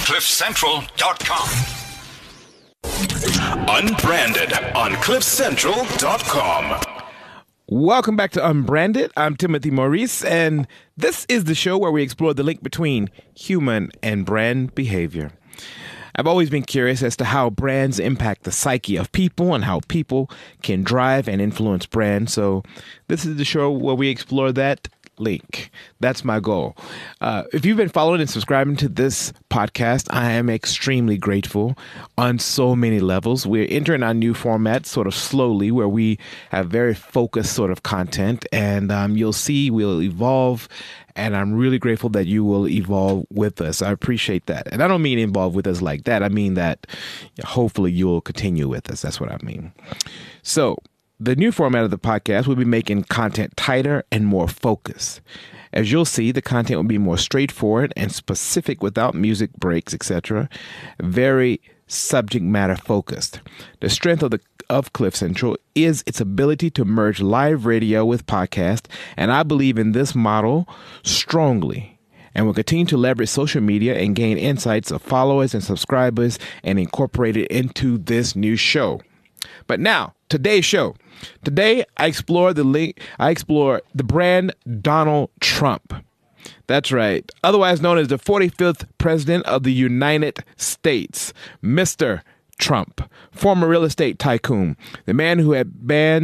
CliffCentral.com. Unbranded on CliffCentral.com. Welcome back to Unbranded. I'm Timothy Maurice, and this is the show where we explore the link between human and brand behavior. I've always been curious as to how brands impact the psyche of people and how people can drive and influence brands. So this is the show where we explore that link. That's my goal. If you've been following and subscribing to this podcast, I am extremely grateful on so many levels. We're entering our new format sort of slowly, where we have very focused sort of content, and you'll see we'll evolve. And I'm really grateful that you will evolve with us. I appreciate that. And I don't mean involve with us like that. I mean that hopefully you'll continue with us. That's what I mean. So the new format of the podcast will be making content tighter and more focused. As you'll see, the content will be more straightforward and specific without music breaks, etc. Very subject matter focused. The strength of Cliff Central is its ability to merge live radio with podcast, and I believe in this model strongly, and will continue to leverage social media and gain insights of followers and subscribers and incorporate it into this new show. But now, today's show. Today, I explore the brand Donald Trump. That's right. Otherwise known as the 45th President of the United States, Mr. Trump, former real estate tycoon, the man who had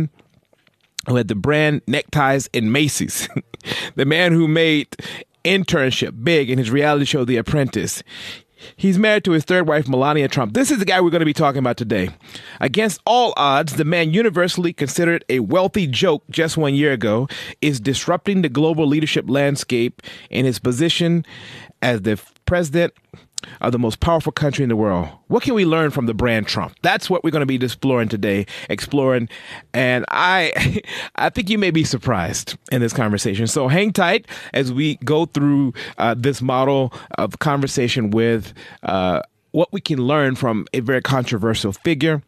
the brand neckties in Macy's, the man who made internship big in his reality show, The Apprentice. He's married to his third wife, Melania Trump. This is the guy we're going to be talking about today. Against all odds, the man universally considered a wealthy joke just 1 year ago is disrupting the global leadership landscape in his position as the president of the most powerful country in the world. What can we learn from the brand Trump? That's what we're going to be exploring today. And I think you may be surprised in this conversation. So hang tight as we go through this model of conversation with what we can learn from a very controversial figure.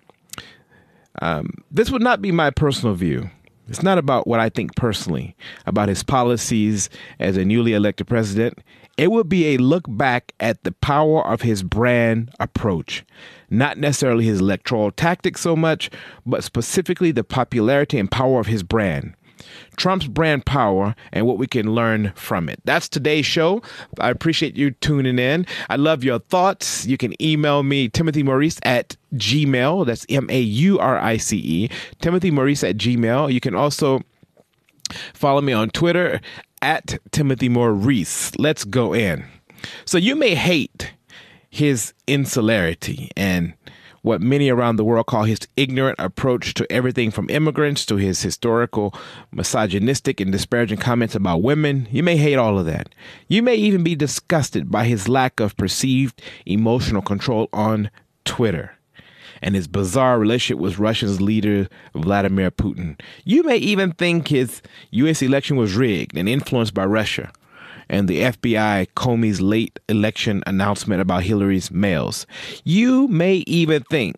This would not be my personal view. It's not about what I think personally about his policies as a newly elected president. It would be a look back at the power of his brand approach, not necessarily his electoral tactics so much, but specifically the popularity and power of his brand. Trump's brand power and what we can learn from it. That's today's show. I appreciate you tuning in. I love your thoughts. You can email me, Timothy Maurice at Gmail. That's Maurice, Timothy Maurice at Gmail. You can also follow me on Twitter at Timothy Maurice. Let's go in. So you may hate his insularity and what many around the world call his ignorant approach to everything from immigrants to his historical misogynistic and disparaging comments about women. You may hate all of that. You may even be disgusted by his lack of perceived emotional control on Twitter and his bizarre relationship with Russia's leader, Vladimir Putin. You may even think his U.S. election was rigged and influenced by Russia, and the FBI Comey's late election announcement about Hillary's mails. You may even think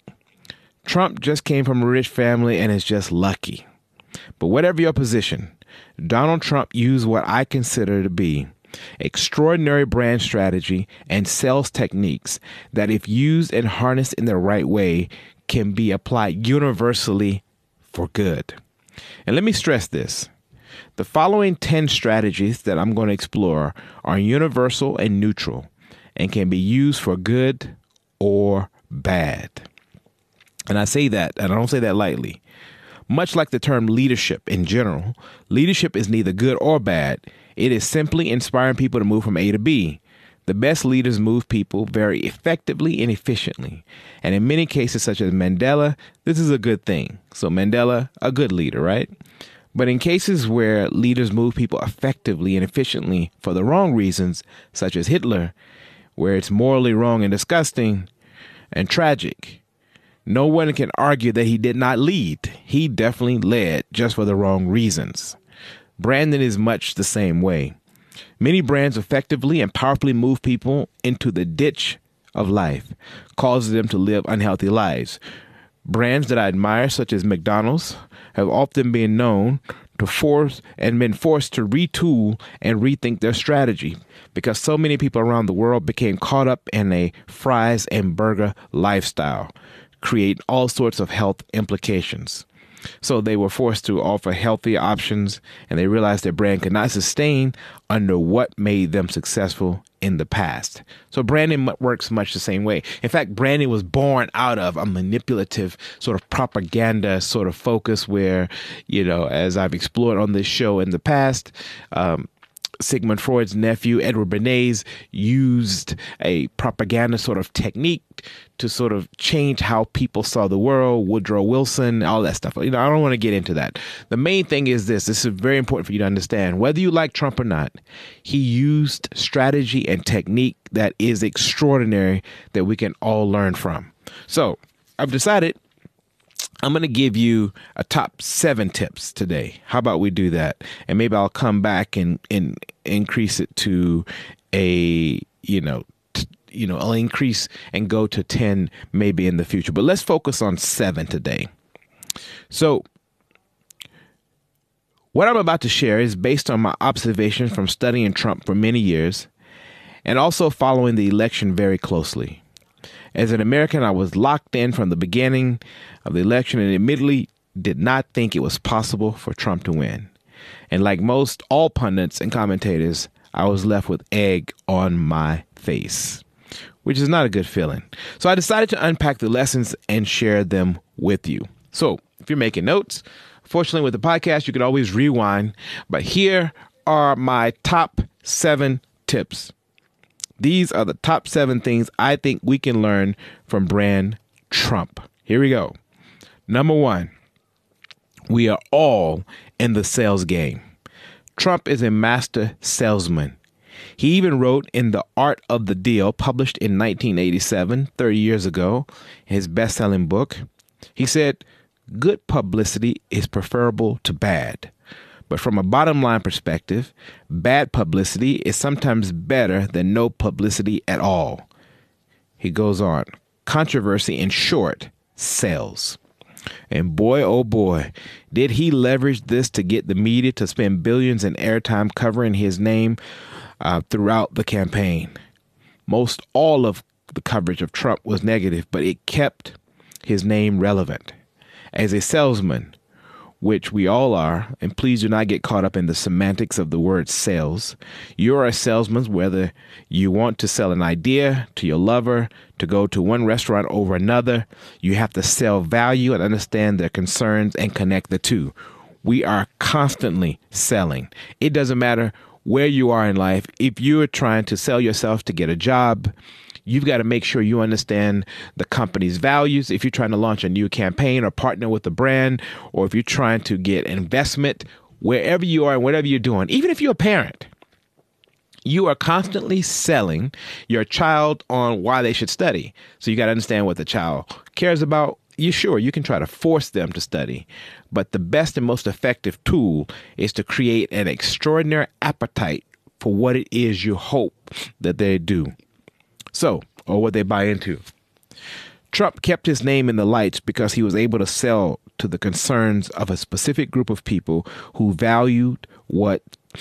Trump just came from a rich family and is just lucky. But whatever your position, Donald Trump used what I consider to be extraordinary brand strategy and sales techniques that, if used and harnessed in the right way, can be applied universally for good. And let me stress this. The following 10 strategies that I'm going to explore are universal and neutral and can be used for good or bad. And I say that, and I don't say that lightly. Much like the term leadership in general, leadership is neither good or bad. It is simply inspiring people to move from A to B. The best leaders move people very effectively and efficiently. And in many cases, such as Mandela, this is a good thing. So Mandela, a good leader, right? But in cases where leaders move people effectively and efficiently for the wrong reasons, such as Hitler, where it's morally wrong and disgusting and tragic, no one can argue that he did not lead. He definitely led, just for the wrong reasons. Branding is much the same way. Many brands effectively and powerfully move people into the ditch of life, causing them to live unhealthy lives. Brands that I admire, such as McDonald's, have often been known to force and been forced to retool and rethink their strategy because so many people around the world became caught up in a fries and burger lifestyle, create all sorts of health implications. So they were forced to offer healthier options, and they realized their brand could not sustain under what made them successful in the past. So branding works much the same way. In fact, branding was born out of a manipulative sort of propaganda sort of focus where, as I've explored on this show in the past, Sigmund Freud's nephew, Edward Bernays, used a propaganda sort of technique to sort of change how people saw the world, Woodrow Wilson, all that stuff. I don't want to get into that. The main thing is this is very important for you to understand. Whether you like Trump or not, he used strategy and technique that is extraordinary that we can all learn from. So I've decided I'm going to give you a top 7 tips today. How about we do that? And maybe I'll come back and increase it to I'll increase and go to 10 maybe in the future. But let's focus on 7 today. So what I'm about to share is based on my observations from studying Trump for many years and also following the election very closely. As an American, I was locked in from the beginning of the election and admittedly did not think it was possible for Trump to win. And like all pundits and commentators, I was left with egg on my face, which is not a good feeling. So I decided to unpack the lessons and share them with you. So if you're making notes, fortunately with the podcast, you can always rewind. But here are my top 7 tips. These are the top 7 things I think we can learn from brand Trump. Here we go. Number 1, we are all in the sales game. Trump is a master salesman. He even wrote in The Art of the Deal, published in 1987, 30 years ago, his best-selling book. He said, "Good publicity is preferable to bad. But from a bottom line perspective, bad publicity is sometimes better than no publicity at all." He goes on, controversy in short sells. And boy, oh boy, did he leverage this to get the media to spend billions in airtime covering his name throughout the campaign. Most all of the coverage of Trump was negative, but it kept his name relevant. As a salesman, which we all are, and please do not get caught up in the semantics of the word sales. You're a salesman whether you want to sell an idea to your lover, to go to one restaurant over another. You have to sell value and understand their concerns and connect the two. We are constantly selling. It doesn't matter where you are in life. If you're trying to sell yourself to get a job, you've got to make sure you understand the company's values. If you're trying to launch a new campaign or partner with a brand, or if you're trying to get investment, wherever you are and whatever you're doing, even if you're a parent, you are constantly selling your child on why they should study. So you got to understand what the child cares about. You can try to force them to study, but the best and most effective tool is to create an extraordinary appetite for what it is you hope that they do. Or what they buy into. Trump kept his name in the lights because he was able to sell to the concerns of a specific group of people who valued what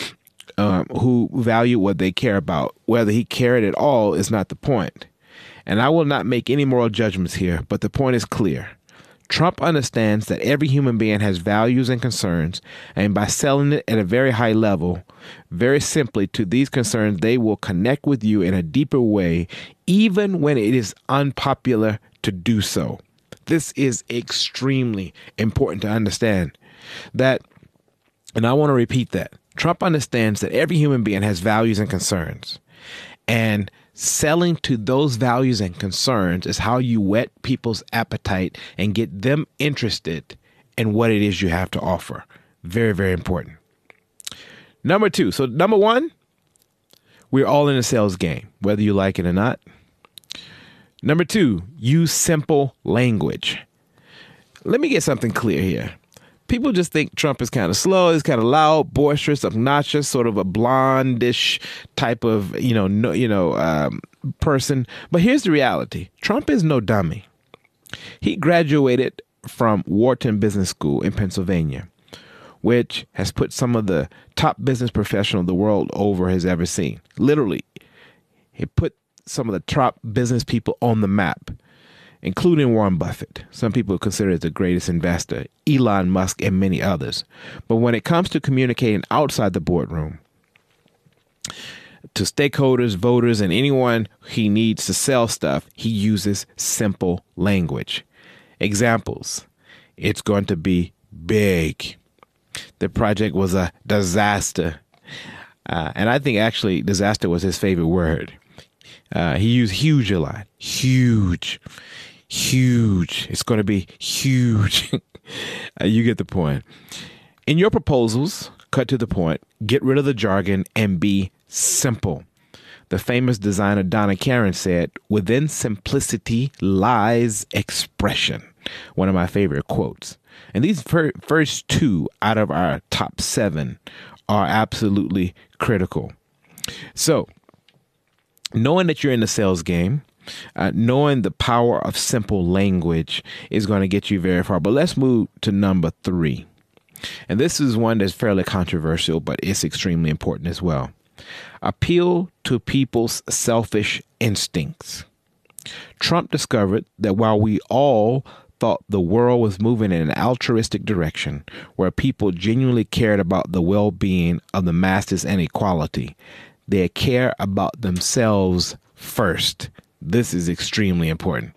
they care about. Whether he cared at all is not the point. And I will not make any moral judgments here, but the point is clear. Trump understands that every human being has values and concerns, and by selling it at a very high level, very simply to these concerns, they will connect with you in a deeper way, even when it is unpopular to do so. This is extremely important to understand that, and I want to repeat that. Trump understands that every human being has values and concerns, and selling to those values and concerns is how you whet people's appetite and get them interested in what it is you have to offer. Very, very important. Number 2. So number 1, we're all in a sales game, whether you like it or not. Number 2, use simple language. Let me get something clear here. People just think Trump is kind of slow, he's kind of loud, boisterous, obnoxious, sort of a blondish type of, person. But here's the reality. Trump is no dummy. He graduated from Wharton Business School in Pennsylvania, which has put some of the top business professionals the world over has ever seen. Literally, he put some of the top business people on the map, including Warren Buffett. Some people consider it the greatest investor, Elon Musk, and many others. But when it comes to communicating outside the boardroom to stakeholders, voters, and anyone he needs to sell stuff, he uses simple language. Examples: it's going to be big. The project was a disaster. And I think actually disaster was his favorite word. He used huge a lot. Huge. It's going to be huge. You get the point. In your proposals, cut to the point, get rid of the jargon, and be simple. The famous designer Donna Karan said, "Within simplicity lies expression." One of my favorite quotes. And these first two out of our top 7 are absolutely critical. So, knowing that you're in the sales game, knowing the power of simple language is going to get you very far. But let's move to number 3. And this is one that's fairly controversial, but it's extremely important as well. Appeal to people's selfish instincts. Trump discovered that while we all thought the world was moving in an altruistic direction where people genuinely cared about the well-being of the masses and equality, they care about themselves first. This is extremely important.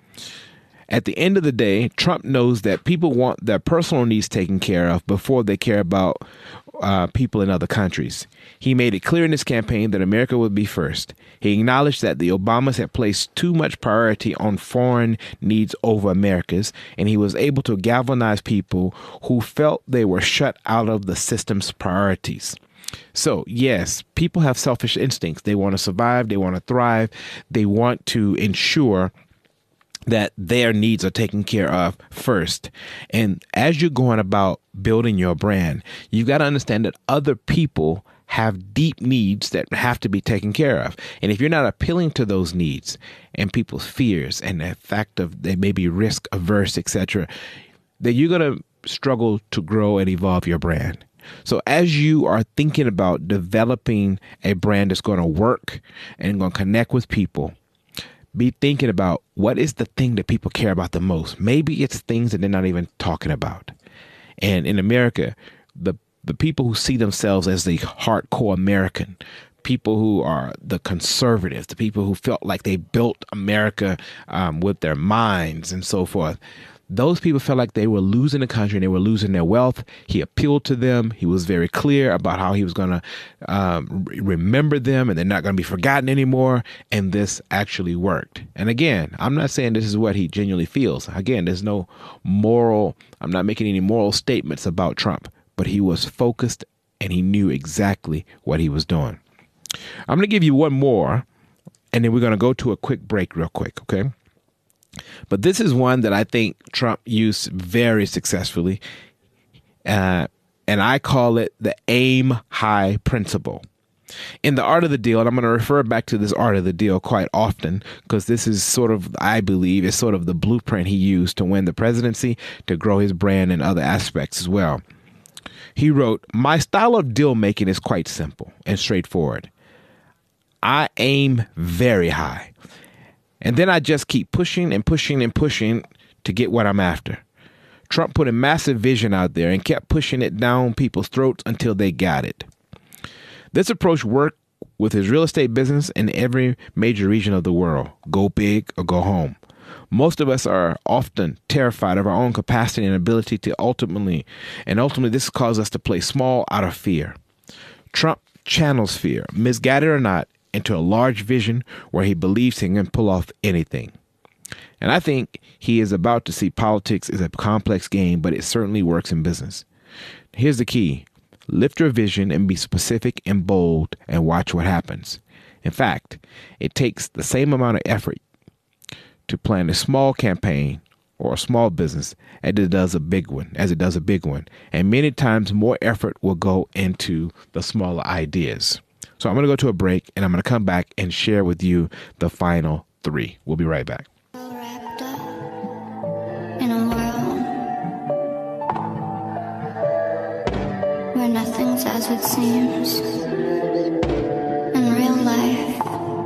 At the end of the day, Trump knows that people want their personal needs taken care of before they care about people in other countries. He made it clear in his campaign that America would be first. He acknowledged that the Obamas had placed too much priority on foreign needs over America's, and he was able to galvanize people who felt they were shut out of the system's priorities. So, yes, people have selfish instincts. They want to survive. They want to thrive. They want to ensure that their needs are taken care of first. And as you're going about building your brand, you got to understand that other people have deep needs that have to be taken care of. And if you're not appealing to those needs and people's fears and the fact of they may be risk averse, etc., then you're going to struggle to grow and evolve your brand. So as you are thinking about developing a brand that's going to work and going to connect with people, be thinking about what is the thing that people care about the most. Maybe it's things that they're not even talking about. And in America, the people who see themselves as the hardcore American, people who are the conservatives, the people who felt like they built America with their minds and so forth, those people felt like they were losing the country and they were losing their wealth. He appealed to them. He was very clear about how he was going to remember them and they're not going to be forgotten anymore. And this actually worked. And again, I'm not saying this is what he genuinely feels. Again, there's no moral, I'm not making any moral statements about Trump, but he was focused and he knew exactly what he was doing. I'm going to give you one more and then we're going to go to a quick break real quick. Okay. But this is one that I think Trump used very successfully, and I call it the aim high principle. In The Art of the Deal, and I'm going to refer back to this Art of the Deal quite often because this is sort of, I believe, is sort of the blueprint he used to win the presidency, to grow his brand and other aspects as well. He wrote, "My style of deal making is quite simple and straightforward. I aim very high. And then I just keep pushing and pushing and pushing to get what I'm after." Trump put a massive vision out there and kept pushing it down people's throats until they got it. This approach worked with his real estate business in every major region of the world. Go big or go home. Most of us are often terrified of our own capacity and ability to ultimately this causes us to play small out of fear. Trump channels fear, misguided or not, into a large vision where he believes he can pull off anything. And I think he is about to see politics is a complex game, but it certainly works in business. Here's the key. Lift your vision and be specific and bold and watch what happens. In fact, it takes the same amount of effort to plan a small campaign or a small business as it does a big one. And many times more effort will go into the smaller ideas. So I'm going to go to a break and I'm going to come back and share with you the final 3. We'll be right back. world's as it seems. In real life,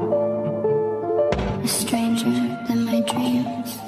a stranger than my dreams.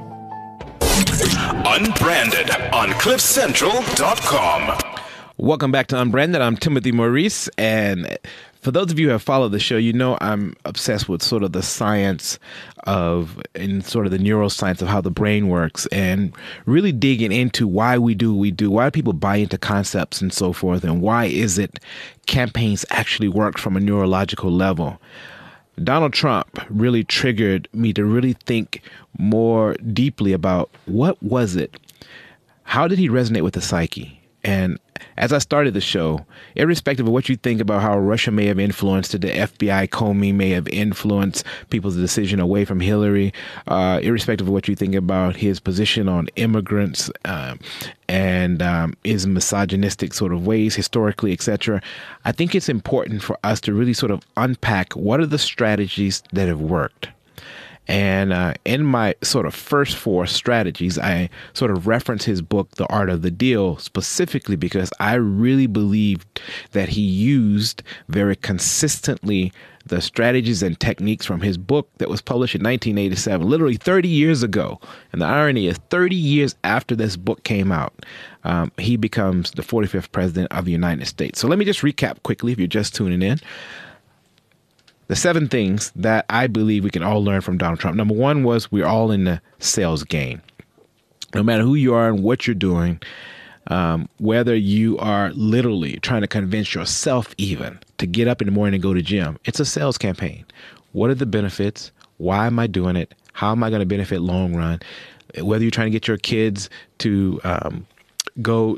Unbranded on CliffCentral.com. Welcome back to Unbranded. I'm Timothy Maurice, and for those of you who have followed the show, you know I'm obsessed with sort of the science and sort of the neuroscience of how the brain works, and really digging into why we do what we do, why people buy into concepts and so forth, and why is it campaigns actually work from a neurological level. Donald Trump really triggered me to really think more deeply about what was it? How did he resonate with the psyche? And as I started the show, irrespective of what you think about how Russia may have influenced it, the FBI Comey may have influenced people's decision away from Hillary, irrespective of what you think about his position on immigrants and his misogynistic sort of ways historically, etc., I think it's important for us to really sort of unpack what are the strategies that have worked. And in my sort of first four strategies, I sort of reference his book, The Art of the Deal, specifically because I really believed that he used very consistently the strategies and techniques from his book that was published in 1987, literally 30 years ago. And the irony is 30 years after this book came out, he becomes the 45th president of the United States. So let me just recap quickly if you're just tuning in. The 7 things that I believe we can all learn from Donald Trump. Number 1 was we're all in the sales game. No matter who you are and what you're doing, whether you are literally trying to convince yourself even to get up in the morning and go to gym, it's a sales campaign. What are the benefits? Why am I doing it? How am I going to benefit long run? Whether you're trying to get your kids to go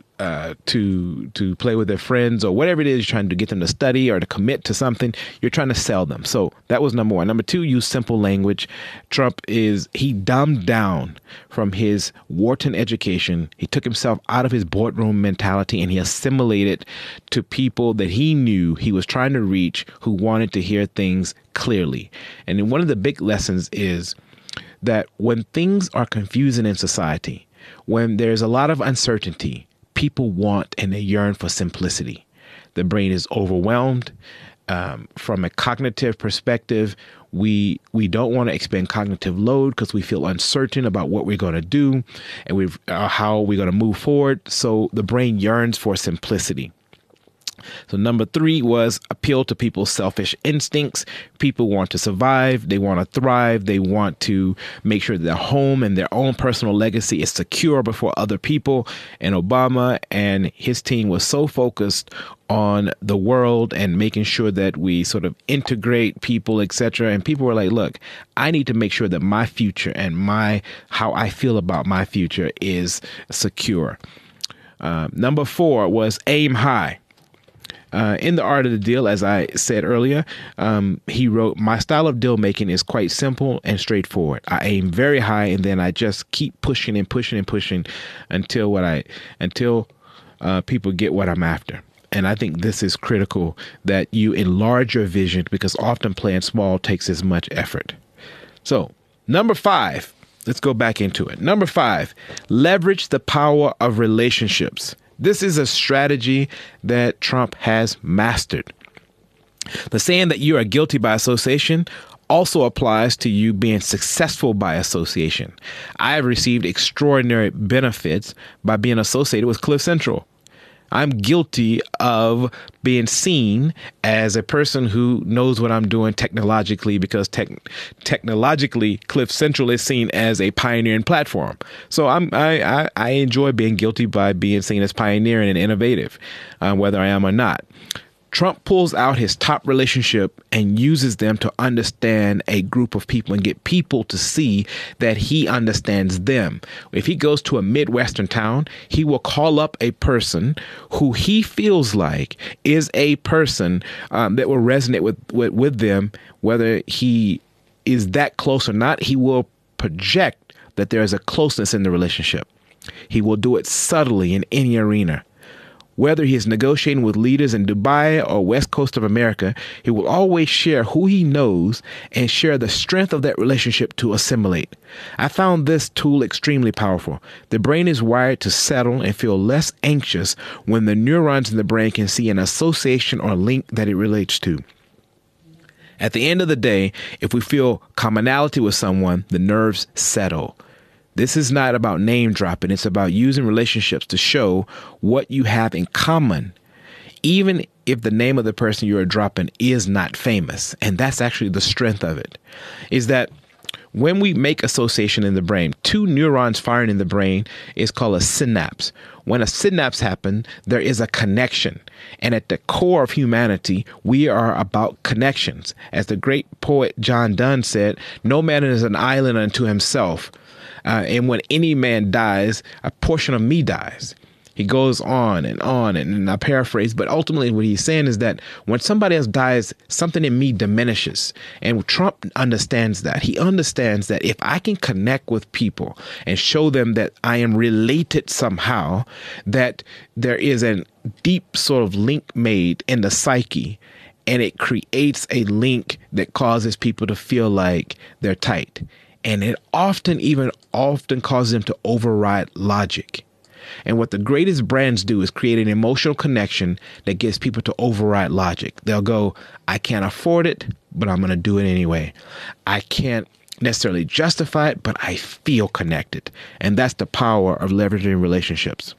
to play with their friends or whatever it is, you're trying to get them to study or to commit to something, you're trying to sell them. So that was number 1. Number 2, use simple language. He dumbed down from his Wharton education. He took himself out of his boardroom mentality and he assimilated to people that he knew he was trying to reach who wanted to hear things clearly. And then one of the big lessons is that when things are confusing in society, when there's a lot of uncertainty, people want and they yearn for simplicity. The brain is overwhelmed. From a cognitive perspective, we don't want to expend cognitive load because we feel uncertain about what we're going to do and how we're going to move forward. So the brain yearns for simplicity. So number 3 was appeal to people's selfish instincts. People want to survive. They want to thrive. They want to make sure that their home and their own personal legacy is secure before other people. And Obama and his team was so focused on the world and making sure that we sort of integrate people, etc. And people were like, look, I need to make sure that my future and how I feel about my future is secure. Number 4 was aim high. In The Art of the Deal, as I said earlier, he wrote, my style of deal making is quite simple and straightforward. I aim very high and then I just keep pushing and pushing and pushing until people get what I'm after. And I think this is critical that you enlarge your vision because often playing small takes as much effort. So number 5, let's go back into it. Number 5, leverage the power of relationships. This is a strategy that Trump has mastered. The saying that you are guilty by association also applies to you being successful by association. I have received extraordinary benefits by being associated with Cliff Central. I'm guilty of being seen as a person who knows what I'm doing technologically because technologically Cliff Central is seen as a pioneering platform. So I enjoy being guilty by being seen as pioneering and innovative, whether I am or not. Trump pulls out his top relationship and uses them to understand a group of people and get people to see that he understands them. If he goes to a Midwestern town, he will call up a person who he feels like is a person that will resonate with them, whether he is that close or not. He will project that there is a closeness in the relationship. He will do it subtly in any arena. Whether he is negotiating with leaders in Dubai or West Coast of America, he will always share who he knows and share the strength of that relationship to assimilate. I found this tool extremely powerful. The brain is wired to settle and feel less anxious when the neurons in the brain can see an association or link that it relates to. At the end of the day, if we feel commonality with someone, the nerves settle. This is not about name dropping. It's about using relationships to show what you have in common, even if the name of the person you are dropping is not famous. And that's actually the strength of it, is that when we make association in the brain, two neurons firing in the brain is called a synapse. When a synapse happens, there is a connection. And at the core of humanity, we are about connections. As the great poet John Donne said, no man is an island unto himself. And when any man dies, a portion of me dies. He goes on, and I paraphrase, but ultimately what he's saying is that when somebody else dies, something in me diminishes. And Trump understands that. He understands that if I can connect with people and show them that I am related somehow, that there is a deep sort of link made in the psyche, and it creates a link that causes people to feel like they're tight. And it often causes them to override logic. And what the greatest brands do is create an emotional connection that gets people to override logic. They'll go, I can't afford it, but I'm going to do it anyway. I can't necessarily justify it, but I feel connected. And that's the power of leveraging relationships.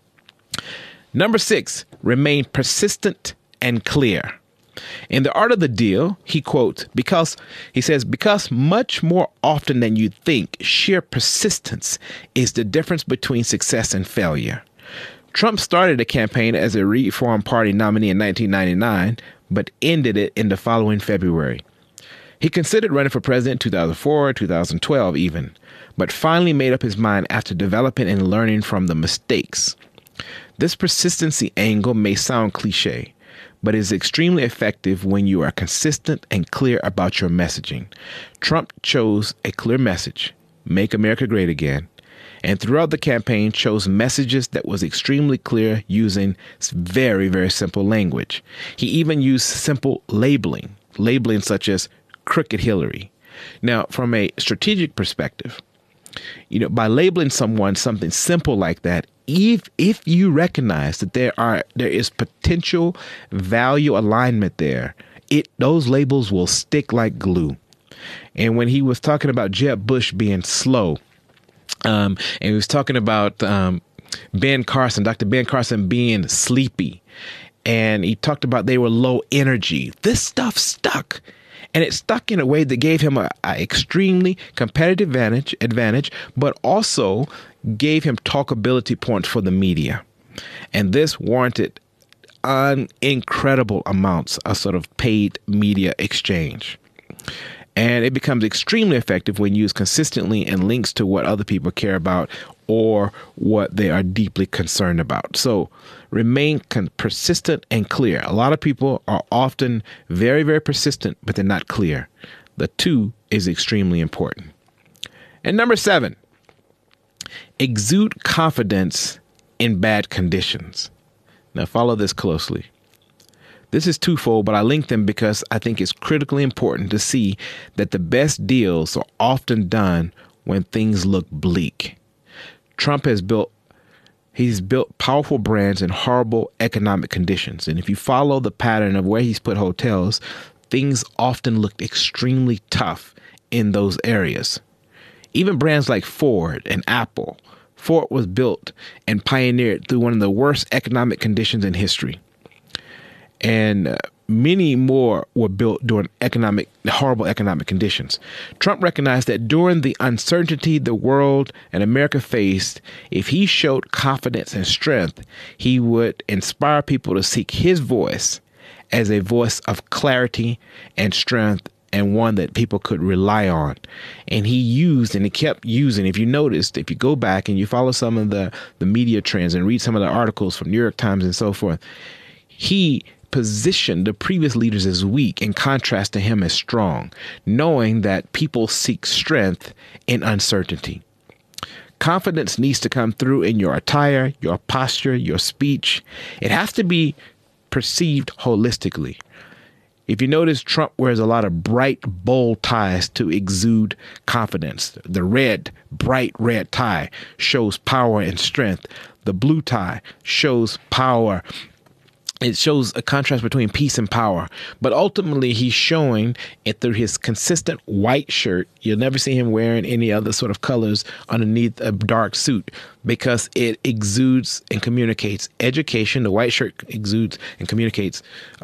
Number 6, remain persistent and clear. In The Art of the Deal, he quotes, because much more often than you think, sheer persistence is the difference between success and failure. Trump started a campaign as a Reform Party nominee in 1999, but ended it in the following February. He considered running for president in 2004, 2012 even, but finally made up his mind after developing and learning from the mistakes. This persistency angle may sound cliche, but is extremely effective when you are consistent and clear about your messaging. Trump chose a clear message, make America great again, and throughout the campaign chose messages that was extremely clear using very, very simple language. He even used simple labeling such as Crooked Hillary. Now, from a strategic perspective, by labeling someone something simple like that, if you recognize that there is potential value alignment there, those labels will stick like glue. And when he was talking about Jeb Bush being slow, and he was talking about Dr. Ben Carson being sleepy, and he talked about they were low energy, this stuff stuck. And it stuck in a way that gave him an extremely competitive advantage, but also gave him talkability points for the media. And this warranted incredible amounts of sort of paid media exchange. And it becomes extremely effective when used consistently and links to what other people care about or what they are deeply concerned about. So remain persistent and clear. A lot of people are often very, very persistent, but they're not clear. The two is extremely important. And number 7, exude confidence in bad conditions. Now follow this closely. This is twofold, but I link them because I think it's critically important to see that the best deals are often done when things look bleak. Trump has built powerful brands in horrible economic conditions. And if you follow the pattern of where he's put hotels, things often looked extremely tough in those areas. Even brands like Ford and Apple. Ford was built and pioneered through one of the worst economic conditions in history. And many more were built during horrible economic conditions. Trump recognized that during the uncertainty the world and America faced, if he showed confidence and strength, he would inspire people to seek his voice as a voice of clarity and strength, and one that people could rely on. And he kept using, if you noticed, if you go back and you follow some of the media trends and read some of the articles from New York Times and so forth, he positioned the previous leaders as weak in contrast to him as strong, knowing that people seek strength in uncertainty. Confidence needs to come through in your attire, your posture, your speech. It has to be perceived holistically. If you notice, Trump wears a lot of bright, bold ties to exude confidence. The red, bright red tie shows power and strength. The blue tie shows power. It shows a contrast between peace and power. But ultimately, he's showing it through his consistent white shirt. You'll never see him wearing any other sort of colors underneath a dark suit because it exudes and communicates education. The white shirt exudes and communicates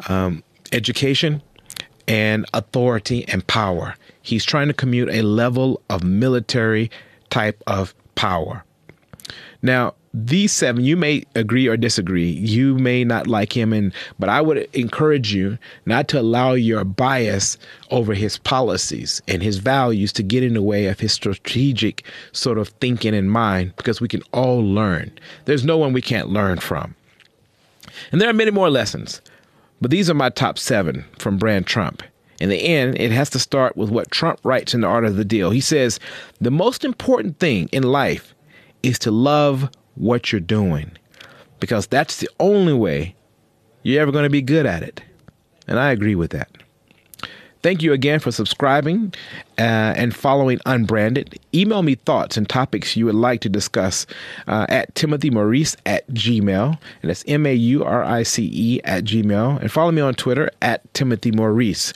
education and authority and power. He's trying to commute a level of military type of power. Now, these 7, you may agree or disagree. You may not like him, but I would encourage you not to allow your bias over his policies and his values to get in the way of his strategic sort of thinking and mind, because we can all learn. There's no one we can't learn from. And there are many more lessons. But these are my top 7 from Brand Trump. In the end, it has to start with what Trump writes in The Art of the Deal. He says, the most important thing in life is to love what you're doing, because that's the only way you're ever going to be good at it. And I agree with that. Thank you again for subscribing and following Unbranded. Email me thoughts and topics you would like to discuss at timothymaurice@gmail.com. And that's MAURICE@gmail.com. And follow me on Twitter at timothymaurice.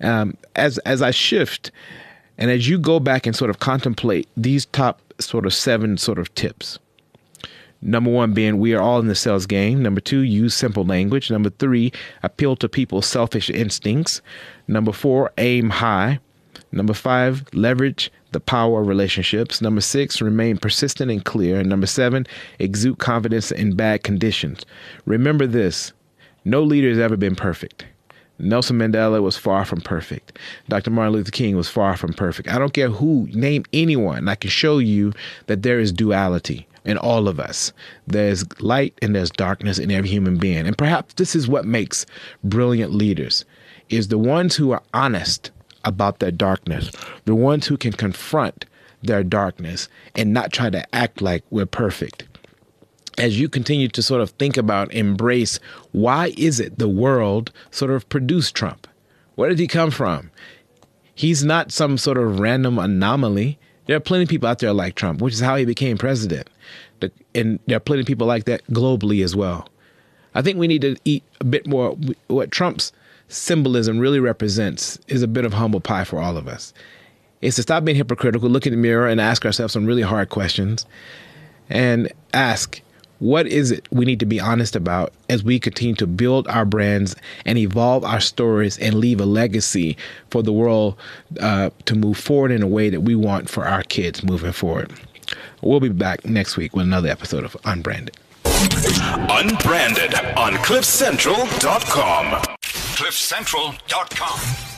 As I shift and as you go back and sort of contemplate these top sort of 7 sort of tips. Number 1 being, we are all in the sales game. Number 2, use simple language. Number 3, appeal to people's selfish instincts. Number 4, aim high. Number 5, leverage the power of relationships. Number 6, remain persistent and clear. And number 7, exude confidence in bad conditions. Remember this, no leader has ever been perfect. Nelson Mandela was far from perfect. Dr. Martin Luther King was far from perfect. I don't care who, name anyone. I can show you that there is duality in all of us. There's light and there's darkness in every human being. And perhaps this is what makes brilliant leaders, is the ones who are honest about their darkness, the ones who can confront their darkness and not try to act like we're perfect. As you continue to sort of think about, embrace, why is it the world sort of produced Trump? Where did he come from? He's not some sort of random anomaly. There are plenty of people out there like Trump, which is how he became president. And there are plenty of people like that globally as well. I think we need to eat a bit more. What Trump's symbolism really represents is a bit of humble pie for all of us. It's to stop being hypocritical, look in the mirror and ask ourselves some really hard questions and ask, what is it we need to be honest about as we continue to build our brands and evolve our stories and leave a legacy for the world to move forward in a way that we want for our kids moving forward. We'll be back next week with another episode of Unbranded. Unbranded on CliffCentral.com. CliffCentral.com.